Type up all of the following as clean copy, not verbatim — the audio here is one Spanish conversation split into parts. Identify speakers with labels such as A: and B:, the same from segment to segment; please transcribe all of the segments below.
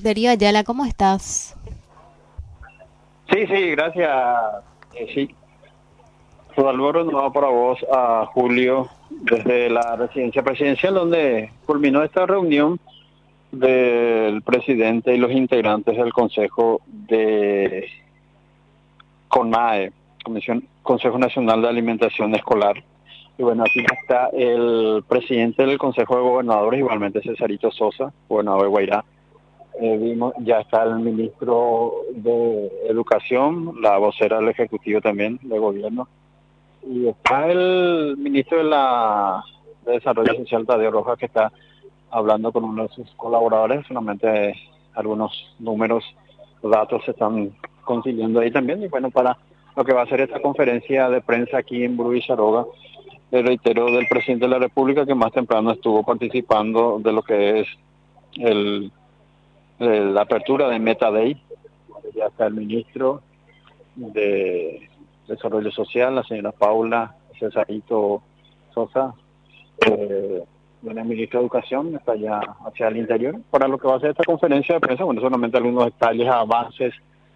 A: Darío Ayala, ¿cómo estás?
B: Sí, gracias. Sí, saludo renovado para vos a Julio desde la residencia presidencial donde culminó esta reunión del presidente y los integrantes del Consejo de CONAE, Consejo Nacional de Alimentación Escolar. Y bueno, aquí está el presidente del Consejo de Gobernadores, igualmente Cesarito Sosa, gobernador de Guairá. Ya está el ministro de Educación, la vocera del Ejecutivo también, de Gobierno, y está el ministro de Desarrollo Social, Tadeo Rojas, que está hablando con uno de sus colaboradores. Solamente algunos números, datos se están consiguiendo ahí también. Y bueno, para lo que va a ser esta conferencia de prensa aquí en Bruicharoga, le reitero del presidente de la República, que más temprano estuvo participando de lo que es el la apertura de Meta Day. Ya está el ministro de Desarrollo Social, la señora Paula Cesarito Sosa, el ministro de Educación, está ya hacia el interior para lo que va a ser esta conferencia de prensa. Bueno, solamente algunos detalles, avances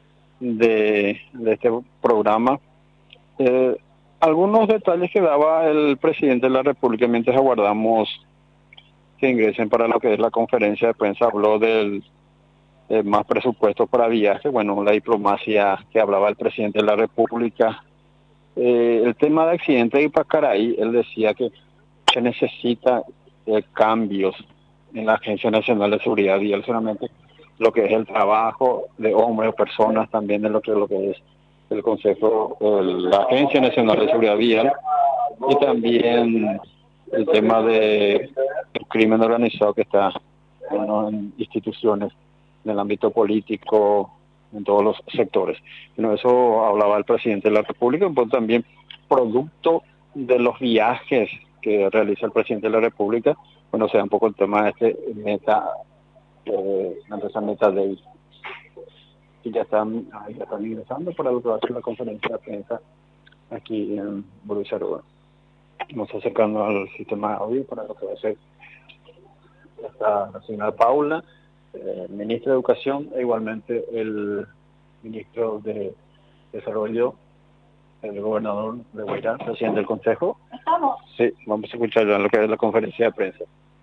B: de este programa. Eh, Algunos detalles que daba el presidente de la República mientras aguardamos que ingresen para lo que es la conferencia de prensa. Habló del más presupuesto para viajes, bueno, la diplomacia que hablaba el presidente de la República. El tema de accidentes de Pacaraí, él decía que se necesita cambios en la Agencia Nacional de Seguridad Vial, solamente lo que es el trabajo de hombres o personas, también de lo que es el Consejo, la Agencia Nacional de Seguridad Vial, y también el tema de el crimen organizado que está, bueno, en instituciones en el ámbito político, en todos los sectores. Bueno, eso hablaba el presidente de la República, pues también producto de los viajes que realiza el presidente de la República. Bueno, sea un poco el tema de este meta, la empresa Meta Day, que ya están ingresando para lo que va a ser la conferencia de prensa aquí en Bruselas. Vamos acercando al sistema de audio para lo que va a ser la señora Paula, ministro de Educación, e igualmente el ministro de Desarrollo, el gobernador de Guairá, presidente del Consejo. ¿Estamos? Sí, vamos a escuchar ya lo que es la conferencia de prensa.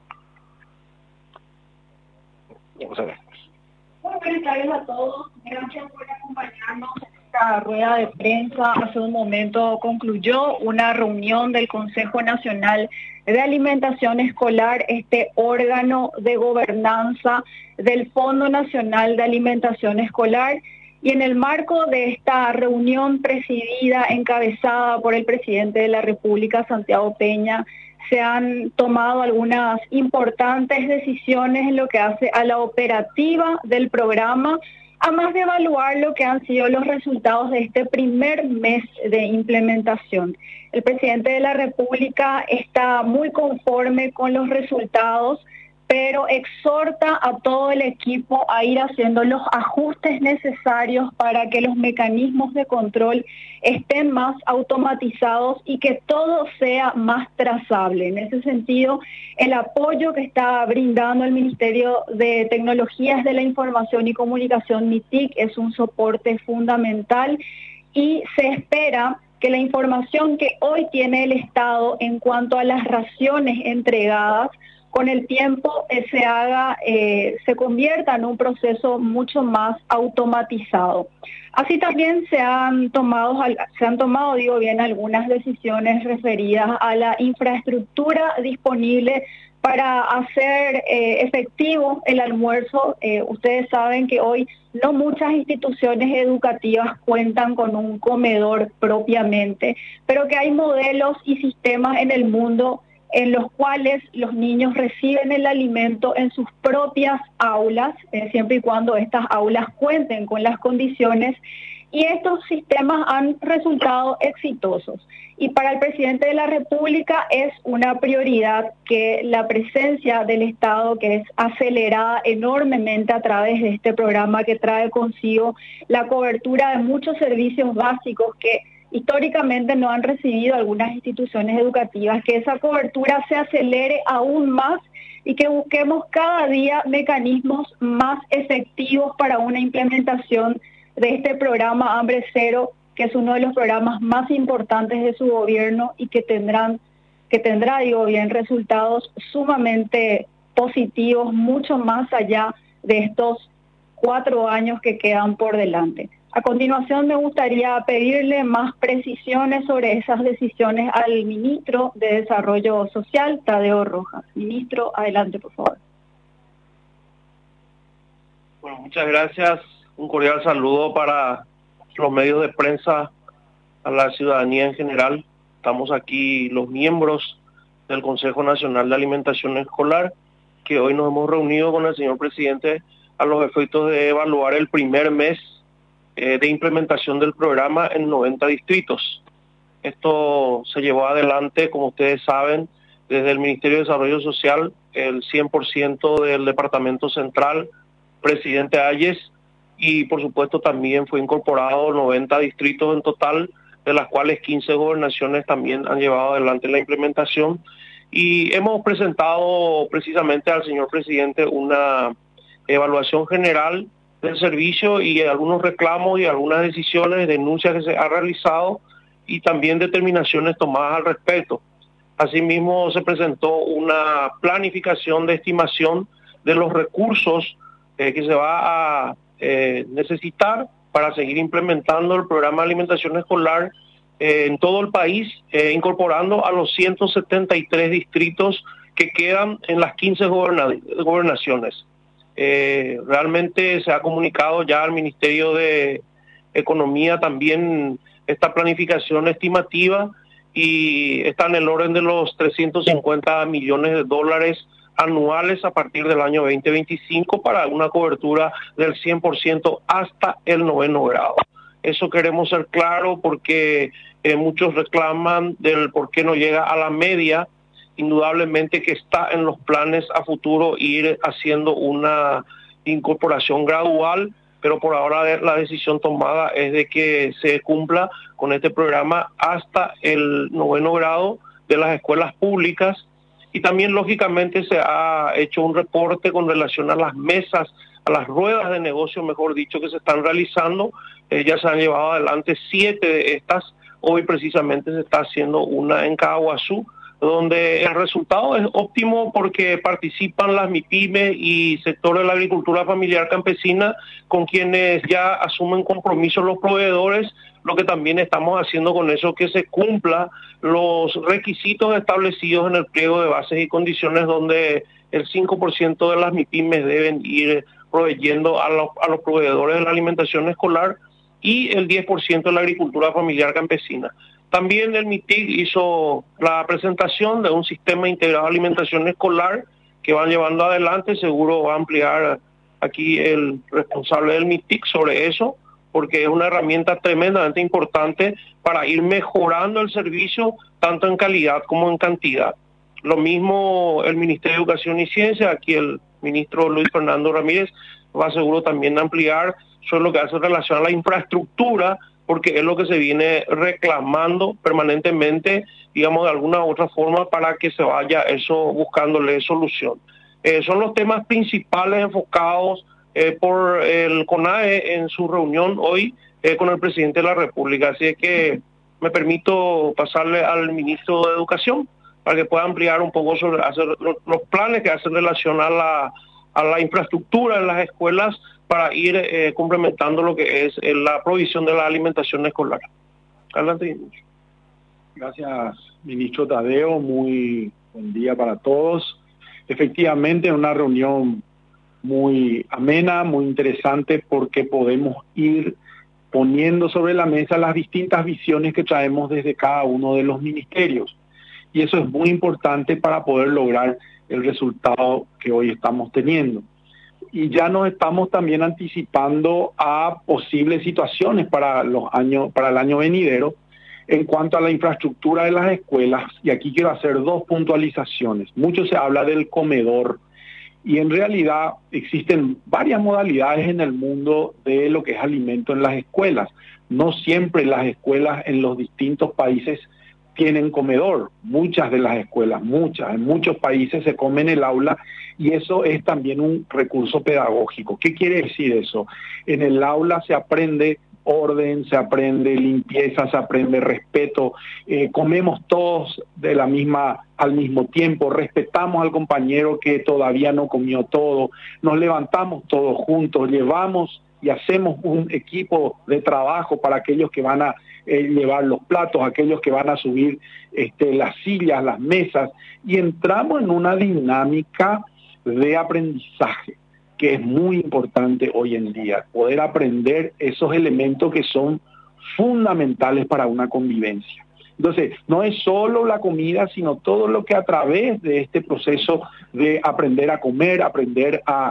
B: Vamos a ver.
C: Bueno, buenas tardes a todos. Gracias por acompañarnos en esta rueda de prensa. Hace un momento concluyó una reunión del Consejo Nacional de Alimentación Escolar, este órgano de gobernanza del Fondo Nacional de Alimentación Escolar. Y en el marco de esta reunión presidida, encabezada por el presidente de la República, Santiago Peña, se han tomado algunas importantes decisiones en lo que hace a la operativa del programa, además de evaluar lo que han sido los resultados de este primer mes de implementación. El presidente de la República está muy conforme con los resultados, pero exhorta a todo el equipo a ir haciendo los ajustes necesarios para que los mecanismos de control estén más automatizados y que todo sea más trazable. En ese sentido, el apoyo que está brindando el Ministerio de Tecnologías de la Información y Comunicación, MITIC, es un soporte fundamental y se espera que la información que hoy tiene el Estado en cuanto a las raciones entregadas con el tiempo se convierta en un proceso mucho más automatizado. Así también se han tomado, algunas decisiones referidas a la infraestructura disponible para hacer efectivo el almuerzo. Ustedes saben que hoy no muchas instituciones educativas cuentan con un comedor propiamente, pero que hay modelos y sistemas en el mundo en los cuales los niños reciben el alimento en sus propias aulas, siempre y cuando estas aulas cuenten con las condiciones, y estos sistemas han resultado exitosos. Y para el presidente de la República es una prioridad que la presencia del Estado, que es acelerada enormemente a través de este programa que trae consigo la cobertura de muchos servicios básicos que históricamente no han recibido algunas instituciones educativas, que esa cobertura se acelere aún más y que busquemos cada día mecanismos más efectivos para una implementación de este programa Hambre Cero, que es uno de los programas más importantes de su gobierno y que tendrá, digo bien, resultados sumamente positivos, mucho más allá de estos 4 años que quedan por delante. A continuación, me gustaría pedirle más precisiones sobre esas decisiones al ministro de Desarrollo Social, Tadeo Rojas. Ministro, adelante, por favor.
D: Bueno, muchas gracias. Un cordial saludo para los medios de prensa, a la ciudadanía en general. Estamos aquí los miembros del Consejo Nacional de Alimentación Escolar, que hoy nos hemos reunido con el señor presidente a los efectos de evaluar el primer mes de implementación del programa en 90 distritos. Esto se llevó adelante, como ustedes saben, desde el Ministerio de Desarrollo Social, el 100% del Departamento Central, presidente Ayes, y por supuesto también fue incorporado 90 distritos en total, de las cuales 15 gobernaciones también han llevado adelante la implementación. Y hemos presentado precisamente al señor presidente una evaluación general del servicio y algunos reclamos y algunas decisiones, denuncias que se han realizado y también determinaciones tomadas al respecto. Asimismo, se presentó una planificación de estimación de los recursos que se va a necesitar para seguir implementando el programa de alimentación escolar en todo el país, incorporando a los 173 distritos que quedan en las 15 gobernaciones. Realmente se ha comunicado ya al Ministerio de Economía también esta planificación estimativa y está en el orden de los 350 millones de dólares anuales a partir del año 2025 para una cobertura del 100% hasta el 9º grado. Eso queremos ser claro porque muchos reclaman del por qué no llega a la media. Indudablemente que está en los planes a futuro ir haciendo una incorporación gradual, pero por ahora la decisión tomada es de que se cumpla con este programa hasta el 9º grado de las escuelas públicas. Y también lógicamente se ha hecho un reporte con relación a las mesas, a las ruedas de negocio, mejor dicho, que se están realizando. Ya se han llevado adelante 7 de estas. Hoy precisamente se está haciendo una en Caguazú, donde el resultado es óptimo porque participan las MIPYME y sector de la agricultura familiar campesina, con quienes ya asumen compromisos los proveedores. Lo que también estamos haciendo con eso es que se cumpla los requisitos establecidos en el pliego de bases y condiciones, donde el 5% de las MIPYMES deben ir proveyendo a los proveedores de la alimentación escolar y el 10% de la agricultura familiar campesina. También el MITIC hizo la presentación de un sistema integrado de alimentación escolar que van llevando adelante. Seguro va a ampliar aquí el responsable del MITIC sobre eso, porque es una herramienta tremendamente importante para ir mejorando el servicio tanto en calidad como en cantidad. Lo mismo el Ministerio de Educación y Ciencia, aquí el ministro Luis Fernando Ramírez va seguro también a ampliar sobre lo que hace relación a la infraestructura, porque es lo que se viene reclamando permanentemente, digamos, de alguna u otra forma, para que se vaya eso buscándole solución. Son los temas principales enfocados por el CONAE en su reunión hoy con el presidente de la República. Así es que me permito pasarle al ministro de Educación para que pueda ampliar un poco sobre hacer los planes que hacen relación a la infraestructura en las escuelas para ir complementando lo que es la provisión de la alimentación escolar. Adelante, ministro.
E: Gracias, ministro Tadeo. Muy buen día para todos. Efectivamente, una reunión muy amena, muy interesante, porque podemos ir poniendo sobre la mesa las distintas visiones que traemos desde cada uno de los ministerios. Y eso es muy importante para poder lograr el resultado que hoy estamos teniendo. Y ya nos estamos también anticipando a posibles situaciones para el año venidero en cuanto a la infraestructura de las escuelas. Y aquí quiero hacer 2 puntualizaciones. Mucho se habla del comedor y en realidad existen varias modalidades en el mundo de lo que es alimento en las escuelas. No siempre las escuelas en los distintos países tienen comedor. Muchas de las escuelas, en muchos países se come en el aula y eso es también un recurso pedagógico. ¿Qué quiere decir eso? En el aula se aprende orden, se aprende limpieza, se aprende respeto, comemos todos al mismo tiempo, respetamos al compañero que todavía no comió todo, nos levantamos todos juntos, llevamos y hacemos un equipo de trabajo para aquellos que van a llevar los platos, aquellos que van a subir las sillas, las mesas, y entramos en una dinámica de aprendizaje que es muy importante hoy en día, poder aprender esos elementos que son fundamentales para una convivencia. Entonces, no es solo la comida, sino todo lo que a través de este proceso de aprender a comer, aprender a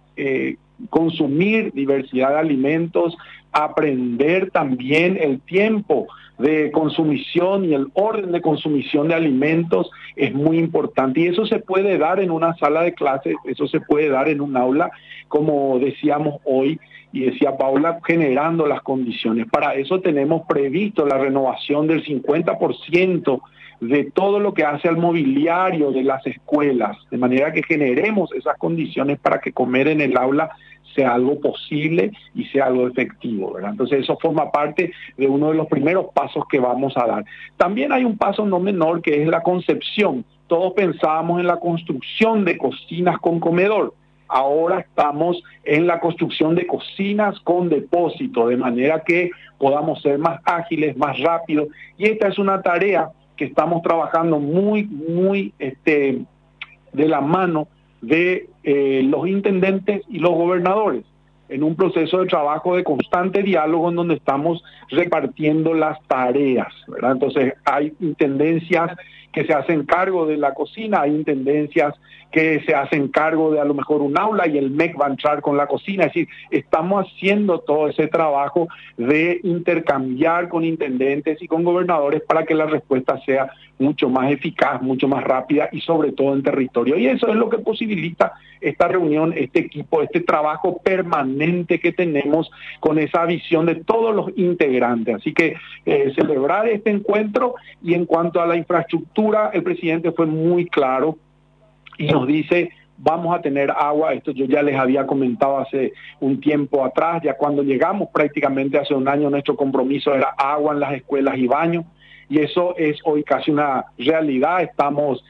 E: consumir diversidad de alimentos, aprender también el tiempo de consumición y el orden de consumición de alimentos es muy importante. Y eso se puede dar en una sala de clases, eso se puede dar en un aula, como decíamos hoy, y decía Paula, generando las condiciones. Para eso tenemos previsto la renovación del 50% de todo lo que hace al mobiliario de las escuelas, de manera que generemos esas condiciones para que comer en el aula sea algo posible y sea algo efectivo, ¿verdad? Entonces eso forma parte de uno de los primeros pasos que vamos a dar. También hay un paso no menor que es la concepción. Todos pensábamos en la construcción de cocinas con comedor. Ahora estamos en la construcción de cocinas con depósito, de manera que podamos ser más ágiles, más rápidos. Y esta es una tarea que estamos trabajando muy de la mano de los intendentes y los gobernadores, en un proceso de trabajo de constante diálogo en donde estamos repartiendo las tareas, ¿verdad? Entonces hay intendencias que se hacen cargo de la cocina, hay intendencias que se hacen cargo de a lo mejor un aula y el MEC va a entrar con la cocina. Es decir, estamos haciendo todo ese trabajo de intercambiar con intendentes y con gobernadores para que la respuesta sea mucho más eficaz, mucho más rápida y sobre todo en territorio. Y eso es lo que posibilita esta reunión, este equipo, este trabajo permanente que tenemos con esa visión de todos los integrantes. Así que celebrar este encuentro. Y en cuanto a la infraestructura, el presidente fue muy claro y nos dice: vamos a tener agua. Esto yo ya les había comentado hace un tiempo atrás, ya cuando llegamos prácticamente hace un año, nuestro compromiso era agua en las escuelas y baños, y eso es hoy casi una realidad. Estamos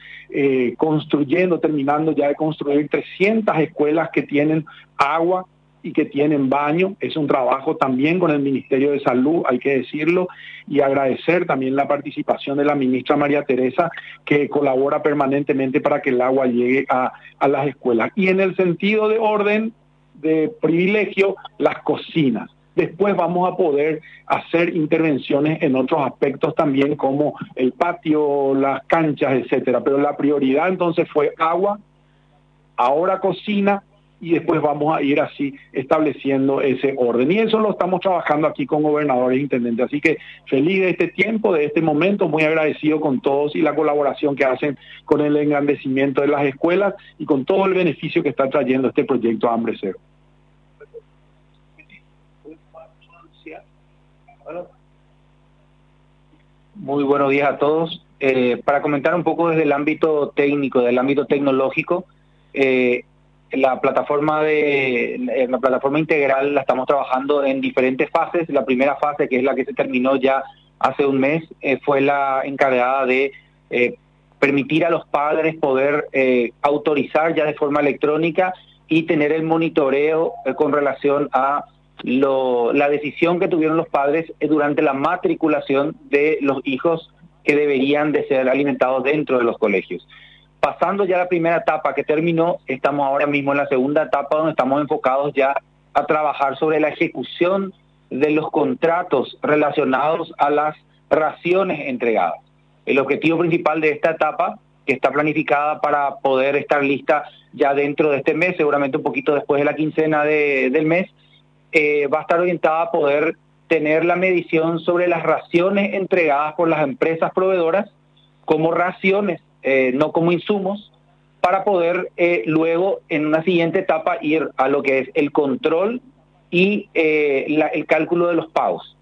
E: terminando ya de construir 300 escuelas que tienen agua y que tienen baño. Es un trabajo también con el Ministerio de Salud, hay que decirlo, y agradecer también la participación de la ministra María Teresa, que colabora permanentemente para que el agua llegue a las escuelas. Y en el sentido de orden, de privilegio, las cocinas. Después vamos a poder hacer intervenciones en otros aspectos también, como el patio, las canchas, etcétera. Pero la prioridad entonces fue agua, ahora cocina, y después vamos a ir así estableciendo ese orden. Y eso lo estamos trabajando aquí con gobernadores e intendentes. Así que feliz de este tiempo, de este momento, muy agradecido con todos y la colaboración que hacen con el engrandecimiento de las escuelas y con todo el beneficio que está trayendo este proyecto Hambre Cero.
F: Muy buenos días a todos. Para comentar un poco desde el ámbito técnico, del ámbito tecnológico, la plataforma integral la estamos trabajando en diferentes fases. La primera fase, que es la que se terminó ya hace un mes, fue la encargada de permitir a los padres poder autorizar ya de forma electrónica y tener el monitoreo con relación a la decisión que tuvieron los padres durante la matriculación de los hijos que deberían de ser alimentados dentro de los colegios. Pasando ya la primera etapa que terminó, estamos ahora mismo en la segunda etapa, donde estamos enfocados ya a trabajar sobre la ejecución de los contratos relacionados a las raciones entregadas. El objetivo principal de esta etapa, que está planificada para poder estar lista ya dentro de este mes, seguramente un poquito después de la quincena del mes, va a estar orientada a poder tener la medición sobre las raciones entregadas por las empresas proveedoras como raciones, no como insumos, para poder luego en una siguiente etapa ir a lo que es el control y el cálculo de los pagos.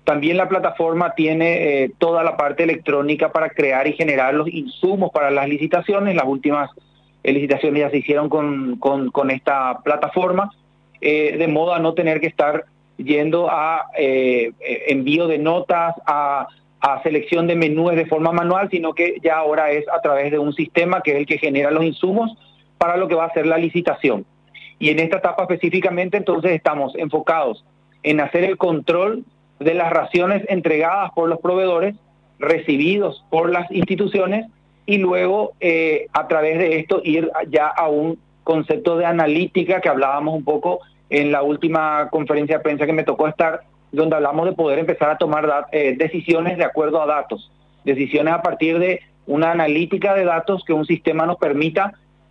F: También la plataforma tiene toda la parte electrónica para crear y generar los insumos para las licitaciones. Las últimas licitaciones ya se hicieron con esta plataforma, de modo a no tener que estar yendo a envío de notas, a selección de menús de forma manual, sino que ya ahora es a través de un sistema que es el que genera los insumos para lo que va a ser la licitación. Y en esta etapa específicamente entonces estamos enfocados en hacer el control de las raciones entregadas por los proveedores, recibidos por las instituciones, y luego a través de esto ir ya a un concepto de analítica que hablábamos un poco en la última conferencia de prensa que me tocó estar, donde hablamos de poder empezar a tomar decisiones de acuerdo a datos, decisiones a partir de una analítica de datos que un sistema nos permita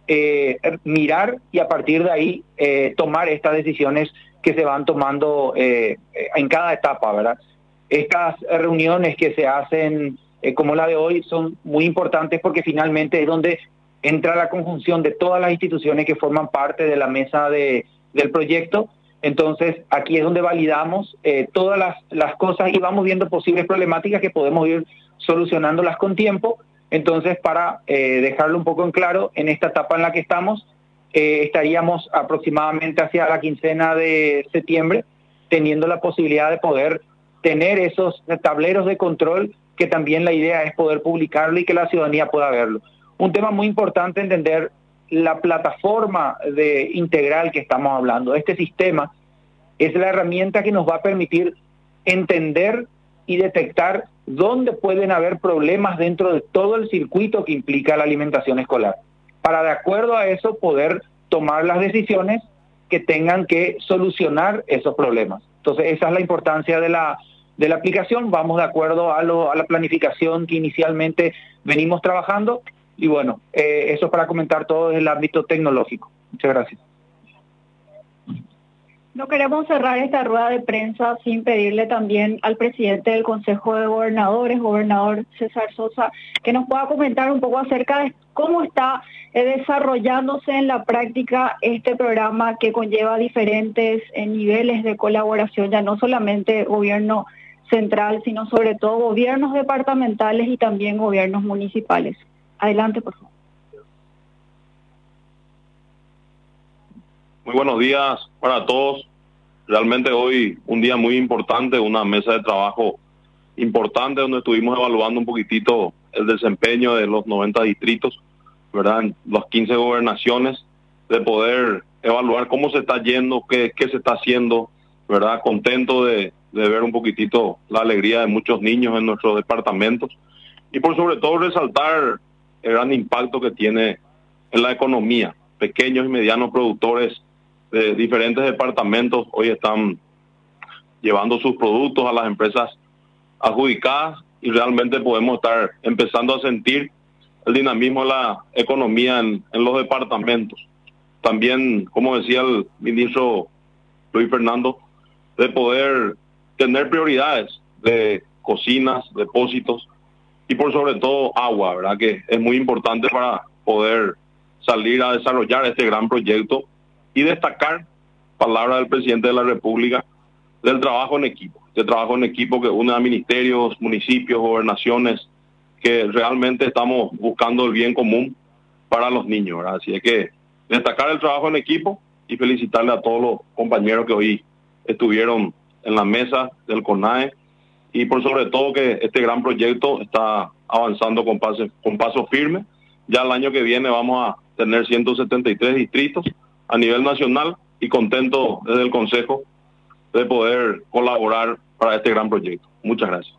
F: mirar y a partir de ahí tomar estas decisiones que se van tomando en cada etapa, ¿verdad? Estas reuniones que se hacen como la de hoy son muy importantes porque finalmente es donde entra la conjunción de todas las instituciones que forman parte de la mesa del proyecto. Entonces aquí es donde validamos todas las cosas y vamos viendo posibles problemáticas que podemos ir solucionándolas con tiempo. Entonces, para dejarlo un poco en claro, en esta etapa en la que estamos, estaríamos aproximadamente hacia la quincena de septiembre, teniendo la posibilidad de poder tener esos tableros de control, que también la idea es poder publicarlo y que la ciudadanía pueda verlo. Un tema muy importante entender la plataforma integral que estamos hablando. Este sistema es la herramienta que nos va a permitir entender y detectar dónde pueden haber problemas dentro de todo el circuito que implica la alimentación escolar, para de acuerdo a eso poder tomar las decisiones que tengan que solucionar esos problemas. Entonces esa es la importancia de la aplicación. Vamos de acuerdo a la planificación que inicialmente venimos trabajando y bueno, eso es para comentar todo desde el ámbito tecnológico. Muchas gracias.
C: No queremos cerrar esta rueda de prensa sin pedirle también al presidente del Consejo de Gobernadores, gobernador César Sosa, que nos pueda comentar un poco acerca de cómo está desarrollándose en la práctica este programa que conlleva diferentes niveles de colaboración, ya no solamente gobierno central, sino sobre todo gobiernos departamentales y también gobiernos municipales. Adelante, por favor.
G: Muy buenos días para todos. Realmente hoy un día muy importante, una mesa de trabajo importante donde estuvimos evaluando un poquitito el desempeño de los 90 distritos, ¿verdad? En las 15 gobernaciones, de poder evaluar cómo se está yendo, qué se está haciendo, ¿verdad? Contento de ver un poquitito la alegría de muchos niños en nuestros departamentos y por sobre todo resaltar el gran impacto que tiene en la economía. Pequeños y medianos productores de diferentes departamentos hoy están llevando sus productos a las empresas adjudicadas y realmente podemos estar empezando a sentir el dinamismo de la economía en los departamentos. También, como decía el ministro Luis Fernando, de poder tener prioridades de cocinas, depósitos y por sobre todo agua, ¿verdad? Que es muy importante para poder salir a desarrollar este gran proyecto y destacar, palabra del presidente de la República, del trabajo en equipo, de trabajo en equipo que une a ministerios, municipios, gobernaciones, que realmente estamos buscando el bien común para los niños, ¿verdad? Así es que destacar el trabajo en equipo y felicitarle a todos los compañeros que hoy estuvieron en la mesa del CONAE y por sobre todo que este gran proyecto está avanzando con paso firme. Ya el año que viene vamos a tener 173 distritos a nivel nacional y contento desde el Consejo de poder colaborar para este gran proyecto. Muchas gracias.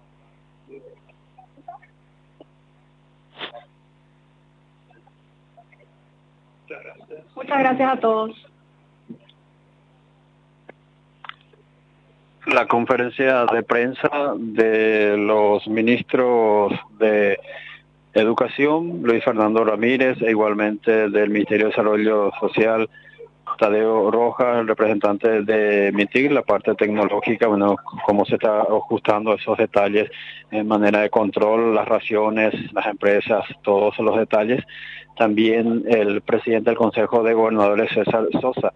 C: Muchas gracias a todos.
H: La conferencia de prensa de los ministros de Educación, Luis Fernando Ramírez, e igualmente del Ministerio de Desarrollo Social, Tadeo Rojas, el representante de MITIC, la parte tecnológica, bueno, cómo se está ajustando esos detalles en manera de control, las raciones, las empresas, todos los detalles. También el presidente del Consejo de Gobernadores, César Sosa,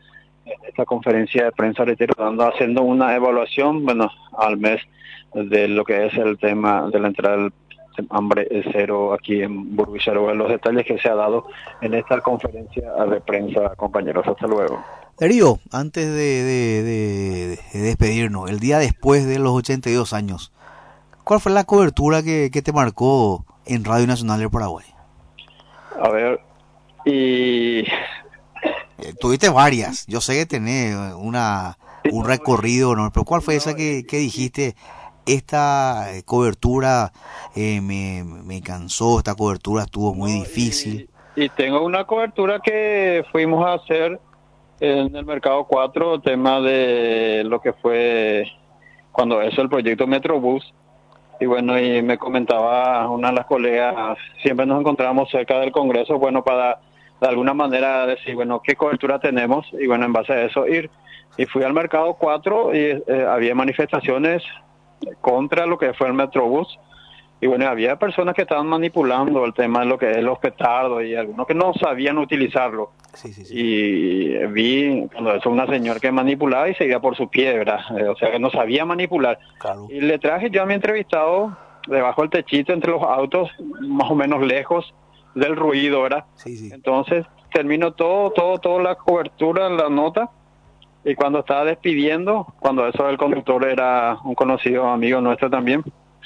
H: esta conferencia de prensa, reitero, haciendo una evaluación, bueno, al mes de lo que es el tema de la entrada del hambre cero aquí en Burguillaró, los detalles que se ha dado en esta conferencia de prensa, compañeros. Hasta luego.
I: Darío, antes de despedirnos, el día después de los 82 años, ¿cuál fue la cobertura que te marcó en Radio Nacional del Paraguay?
H: A ver, y...
I: tuviste varias, yo sé que tenés un recorrido, ¿no? Pero ¿cuál fue esa que dijiste? Esta cobertura me cansó, esta cobertura estuvo muy difícil.
H: Y tengo una cobertura que fuimos a hacer en el Mercado 4, tema de lo que fue cuando eso el proyecto Metrobús. Y bueno, y me comentaba una de las colegas, siempre nos encontramos cerca del Congreso, bueno, para de alguna manera decir, bueno, qué cobertura tenemos, y bueno, en base a eso ir. Y fui al Mercado 4 y había manifestaciones contra lo que fue el Metrobús, y bueno, había personas que estaban manipulando el tema de lo que es los petardos, y algunos que no sabían utilizarlo.
I: Sí.
H: Y vi cuando eso una señora que manipulaba y seguía por su pie, ¿verdad? O sea, que no sabía manipular.
I: Claro.
H: Y le traje yo a mi entrevistado debajo del techito, entre los autos, más o menos lejos del ruido, ¿verdad?
I: Sí.
H: Entonces terminó toda la cobertura, la nota, y cuando estaba despidiendo, cuando eso el conductor era un conocido amigo nuestro también,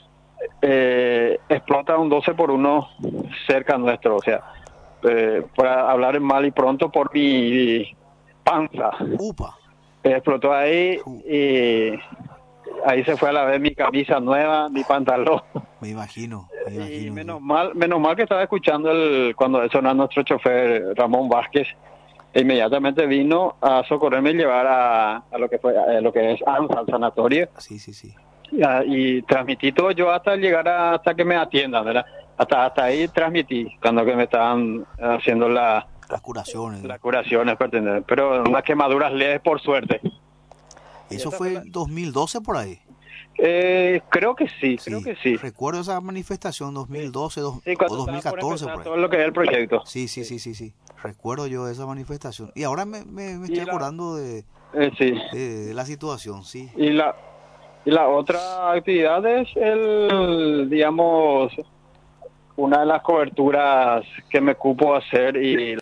H: explota un 12x1 cerca nuestro, o sea, para hablar mal y pronto, por mi panza.
I: Upa.
H: Explotó ahí y ahí se fue a la vez mi camisa nueva, mi pantalón.
I: Me imagino.
H: Y menos mal que estaba escuchando cuando sonó nuestro chofer Ramón Vázquez, e inmediatamente vino a socorrerme y llevar a lo que fue lo que es ANSA, al sanatorio.
I: Sí.
H: Y transmití todo yo hasta llegar hasta que me atiendan, ¿verdad? Hasta ahí transmití cuando que me estaban haciendo las
I: curaciones.
H: Las curaciones, pero unas quemaduras leves, por suerte.
I: ¿Eso fue en 2012 por ahí?
H: Creo que sí.
I: Recuerdo esa manifestación 2012 o 2014 por ahí.
H: Todo lo que es el proyecto.
I: Sí. Recuerdo yo esa manifestación. Y ahora me estoy acordando de la situación, sí.
H: Y la otra actividad es digamos, una de las coberturas que me cupo hacer y